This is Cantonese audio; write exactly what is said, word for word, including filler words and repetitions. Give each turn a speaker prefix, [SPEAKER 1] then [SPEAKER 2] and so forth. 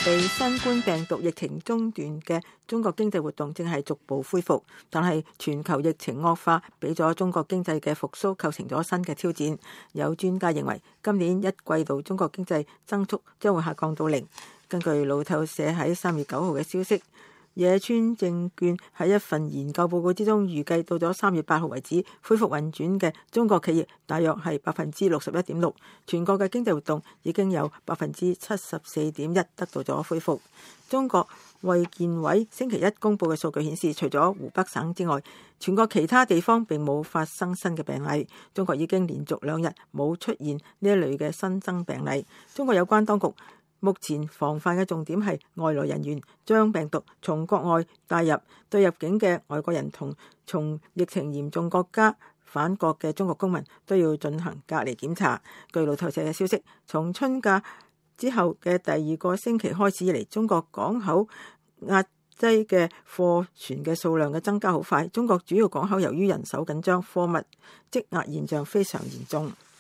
[SPEAKER 1] 被新冠病毒疫情中斷嘅中國經濟活動正係逐步恢復，但係全球疫情惡化，俾咗中國經濟嘅復甦構成咗新嘅挑戰。有專家認為，今年一季度中國經濟增速將會下降到零。根據路透社喺三月九號嘅消息，野村證券喺一份研究報告之中預計，到咗三月八號為止，恢復運轉嘅中國企業大約係百分之六十一點六，全國嘅經濟活動已經有百分之七十四點一得到咗恢復。中國衛健委星期一公布嘅數據顯示，除咗湖北省之外，全國其他地方並冇發生新嘅病例。中國已經連續兩日冇出現呢一類嘅新增病例。中國有關當局目前防範嘅重點係外來人員將病毒從國外帶入，對入境嘅外國人同從疫情嚴重國家返國嘅中國公民都要進行隔離檢查。據路透社嘅消息，從春假之後嘅第二個星期開始以嚟，中國港口壓擠嘅貨船嘅數量嘅增加好快。中國主要港口由於人手緊張，貨物積壓現象非常嚴重。